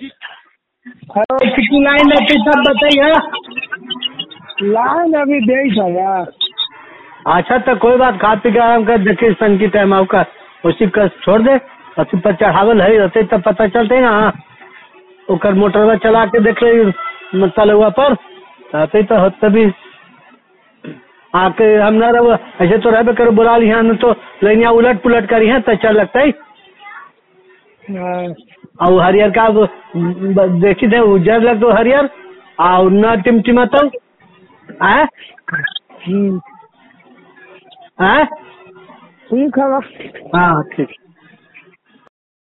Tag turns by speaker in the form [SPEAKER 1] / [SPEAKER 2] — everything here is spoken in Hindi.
[SPEAKER 1] हेलो, कितनी लाइन है सब बताइए।
[SPEAKER 2] लाइन अभी 23,000।
[SPEAKER 1] अच्छा तो कोई बात, खा पी के आराम कर, देखिए सन की टाइम आपका उसी का छोड़ दे। और पर चढ़ावल है रहते तब पता चलते ना। ओकर मोटरवा चला के देख ले तलुआ पर रहते तो तभी आके हम न रहो। ऐसे तो रहबे करो, बुला लिया न तो लैनिया उलट पुलट करी है तो अच्छा लगता है। और हरियर का देखी दे उज्जर लग तो हरियर और न टिमटिमा तो है।
[SPEAKER 2] ठीक है।
[SPEAKER 1] हाँ ठीक।